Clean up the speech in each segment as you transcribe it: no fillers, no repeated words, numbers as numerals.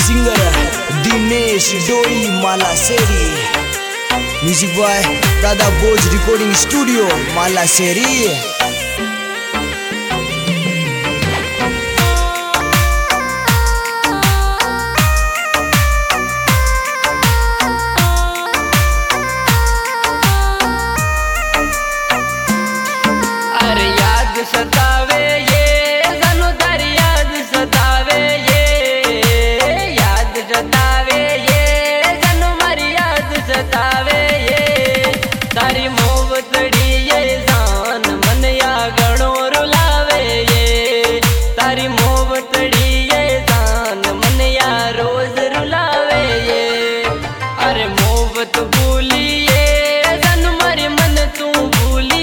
Singer Dinesh डोई मालासेरी, music by दादा बोज रिकॉर्डिंग स्टूडियो मालासेरी। सतावे ये जनु तारी याद सतावे ये याद सतावे ये जनु मारी याद सतावे ये तारी मोहब्बतड़ी ये जान मन या गणो रुलावे ये तारी मोहब्बतड़ी ये जान मन या रोज रुलावे ये अरे मोहब्बत भूली ये जनु मारी मन तू भूली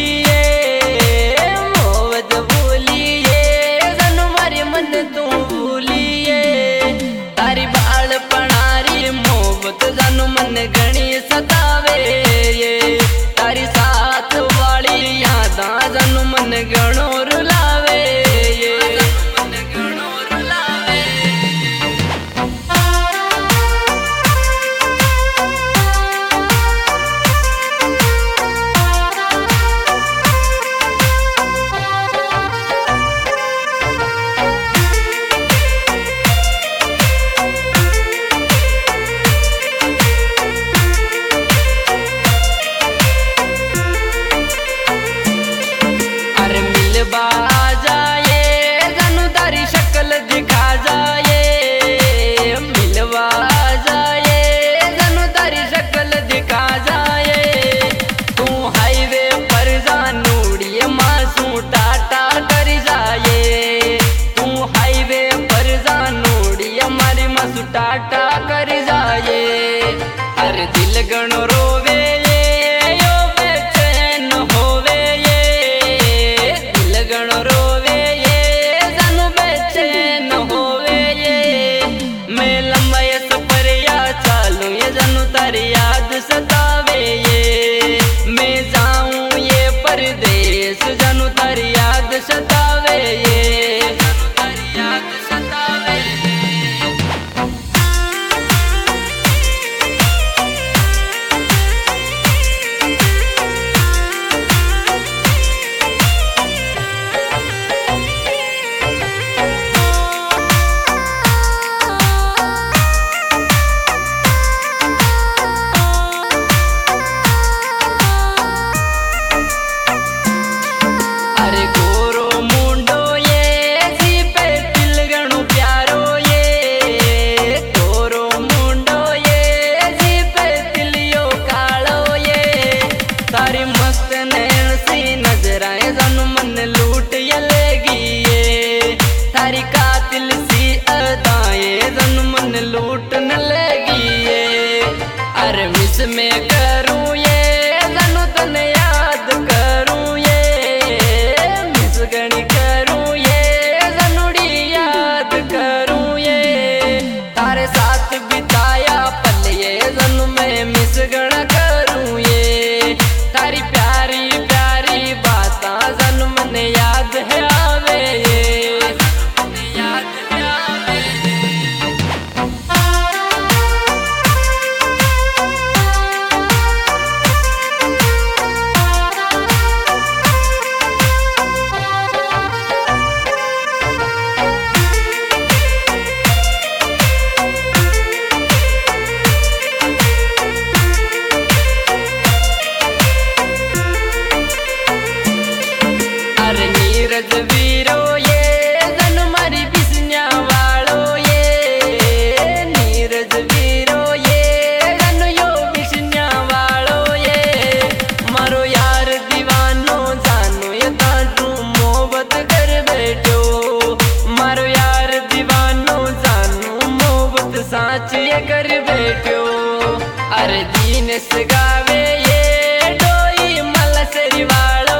तू भूलिए तारी बाल पणारी मोहब्बत जानू मन घणी सतावे ये तारी साथ वाली यादा जानू मन घणो रुलावे ये मन घणो रुलावे। आ जाए जानू तारी शक्ल दिखा जाए मिलवा जाए जानू तारी शक्ल दिखा जाए तू हाईवे पर जानूड़िए मासू टाटा कर जाए तू हाईवे पर जानूड़िए मारी मासू टाटा कर जाए अरे दिल गणो रोवे यो बेचैन होवे गणो रोवे ये जानू बेचैन होवे ये मैं लंबा ये सफर या चालू ये जानू तारी याद सतावे ये मैं जाऊं ये परदेश जानू तारी याद सतावे ये जानू तारी याद सतावे जानू मन लूट लेगी ये तारी कातिल सी अदाएं जानू मन लूट न लेगी ये अरे मिस में करूँ ये जानू तने याद करूँ ये मिस गणी करूँ ये जानूड़ी याद करूँ ये तारे साथ बिताया पल ये जानू मैं मिस गणा करूँ ये तारी प्यारी प्यारी बाता जानू मन याद है आवे ये याद है आवे अरे नीरज वीरो ये जानू मारी बिस्न्या वालो ये नीरज वीरो ये जानू यो बिस्न्या वालो ये मारो यार दीवानो जानू ये ताटू मोहब्बत कर बैठो मारो यार दीवानो जानू मोहब्बत साच ये कर बैठो अरे दीनेश गावे ये डोई मालासेरी वालो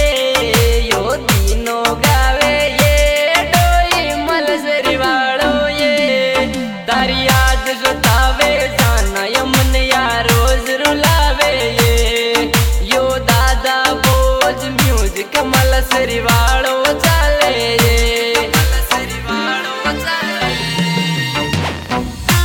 गावे ये डोई मालासेरी वालो ये तारी याद सतावे जाना यमन या रोज रुलावे ये यो दादा बोझ म्यूजिक मालासेरी वालो चाले ये मालासेरी वालो चाले।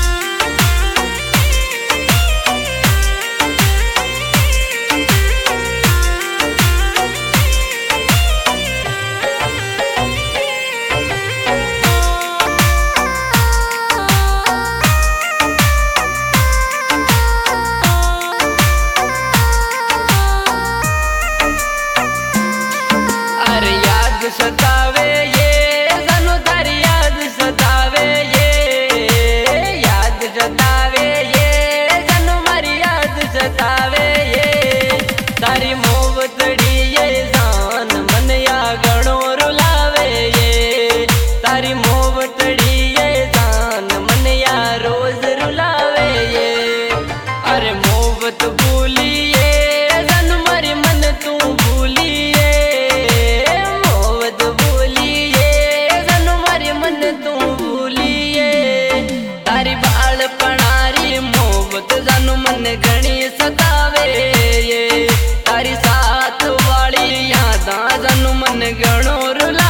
जानू मन गणो रुला